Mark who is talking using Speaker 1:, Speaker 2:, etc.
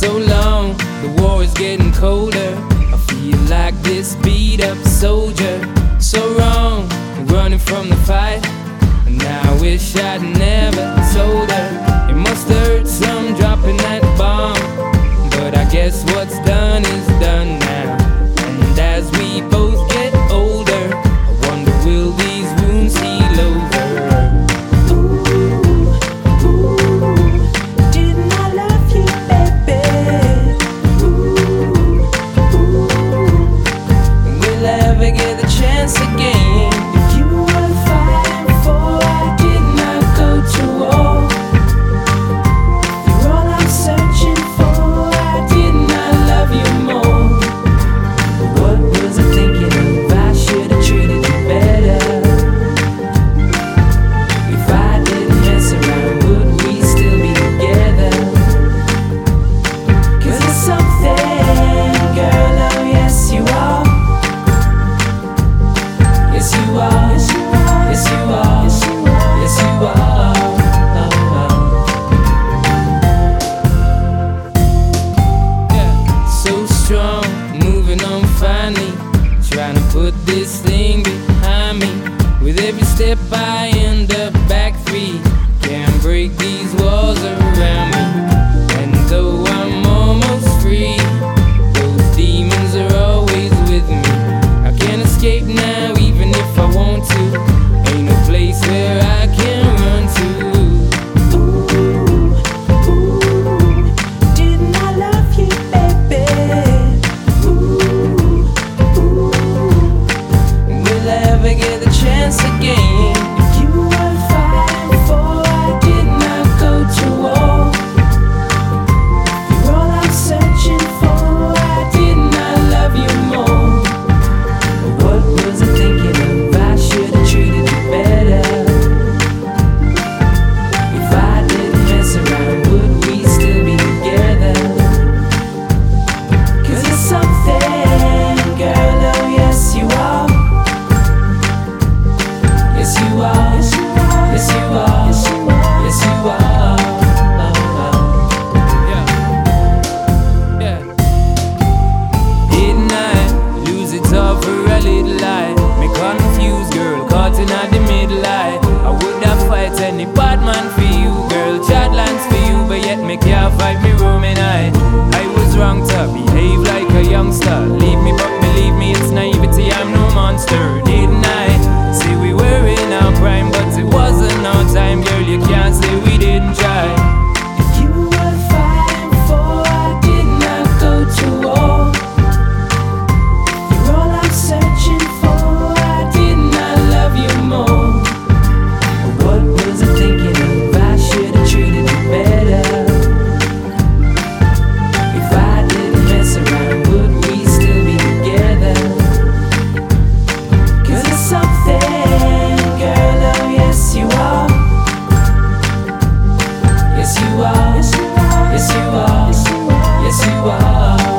Speaker 1: so long, the war is getting colder. I feel like this beat up soldier. So wrong, running from the fight. And now I wish I'd never told her. It must hurt some dropping that bomb, but I guess what's done is done now. And as we both get older, I wonder, will these wounds heal over? Again, if you were fighting for, I did not go to war. You're all I'm searching for, I did not love you more. What was I thinking of? I should have treated you better. If I didn't mess around, would we still be together? 'Cause it's something, girl, oh yes you are. Yes you are, yes you are, yes you are, yes you are. Yeah, so strong, moving on finally, trying to put this thing behind me. With every step I end up back 3. Can't break these walls around me. And though I'm almost free, those demons are always with me. I can't escape now, even if I want to. Ain't no place where I can run to. Ooh, ooh, didn't I love you, baby? Ooh, ooh, will I ever get the chance again? If you were fighting for, I did not go to war. You're all I'm searching for, I did not love you more. What was I thinking of? I should have treated you better. If I didn't mess around, would we still be together? 'Cause it's something, girl, oh yes you are. Yes you are, yes you are, yes you are, yes you are. Yeah. Didn't I lose it all for a little lie? Me confused, girl, caught in the middle eye. I would have fight any bad man for you, girl, chatlands for you, but yet me can't fight me roaming eye. I was wrong to behave like a youngster. Leave me, but believe me, it's naivety, I'm no monster. Didn't I say we were in our prime, but it wasn't our time, girl, you can't say we didn't try. If you were fighting for, I did not go to war. You're all I'm searching for, I did not love you more. What was I thinking of? I should have treated you better. If I didn't mess around, would we still be together? 'Cause it's something, girl, oh yes you are. Yes you are, yes you are, yes you are, yes you are.